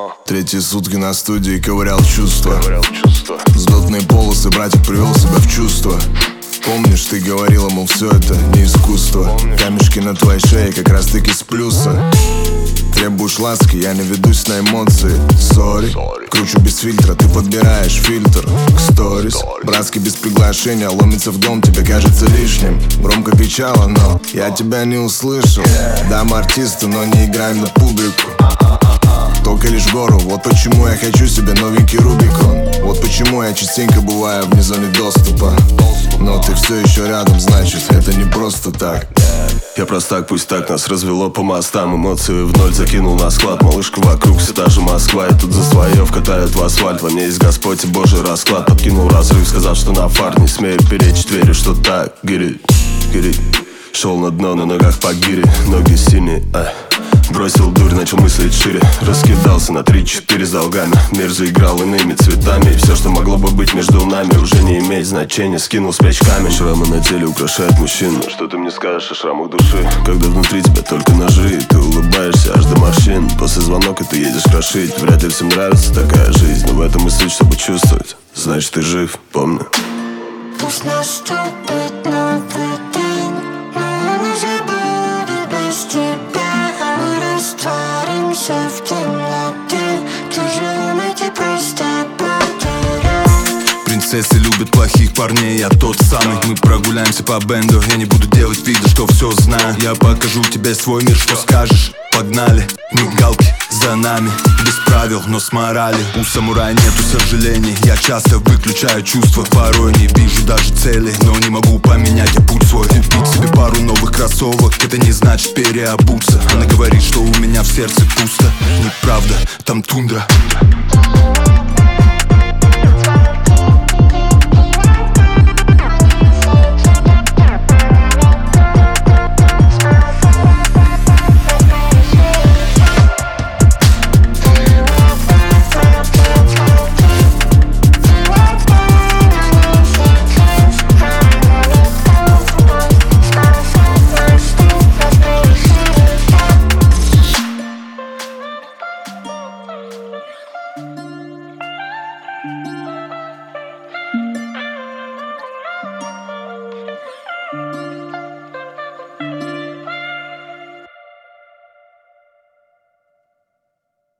Третьи сутки на студии ковырял чувства. Взлетные полосы, братик привел себя в чувство. Помнишь, ты говорила, мол, все это не искусство. Камешки на твоей шее как раз таки с плюса. Требуешь ласки, я не ведусь на эмоции. Сори, кручу без фильтра, ты подбираешь фильтр к сторис. Братский без приглашения ломится в дом, тебе кажется лишним. Громко кричала, но я тебя не услышал. Да, мы артисты, но не играем на публику. Только лишь гору, вот почему я хочу себе новенький Рубикон. Вот почему я частенько бываю вне зоны доступа. Но ты все еще рядом, значит, это не просто так. Я простак, пусть так, нас развело по мостам. Эмоции в ноль закинул на склад. Малышка вокруг, все та же Москва. И тут за своев катают в асфальт. Во мне есть Господь и Божий расклад. Подкинул разрыв, сказав, что на фарт. Не смею перечить, верю, что так. Гири. Шел на дно, на ногах по гире. Ноги синие, бросил дурь, начал мыслить шире. Раскидался на 3-4 с долгами. Мир заиграл иными цветами. И все, что могло бы быть между нами, уже не имеет значения. Скинул спячками. Шрамы на теле украшают мужчин. Что ты мне скажешь о шрамах души? Когда внутри тебя только ножи, и ты улыбаешься аж до морщин. После звонка ты едешь крошить. Вряд ли всем нравится такая жизнь, но в этом и суть, чтобы чувствовать. Значит, ты жив, помни. Пусть наступит новый день, но не забуду без тебя. Мы растворимся в темноте, тяжелым эти просто потерять. Принцессы любят плохих парней, я тот самый. Мы прогуляемся по бенду, я не буду делать вида, что все знаю. Я покажу тебе свой мир, что скажешь? Погнали, мигалки за нами. Без правил, но с морали. У самурая нету сожалений. Я часто выключаю чувства. Порой не вижу даже цели, но не могу поменять я путь свой. Купить себе пару новых кроссовок, это не значит переобуться. Она говорит, что у меня в сердце пусто. Неправда, там тундра.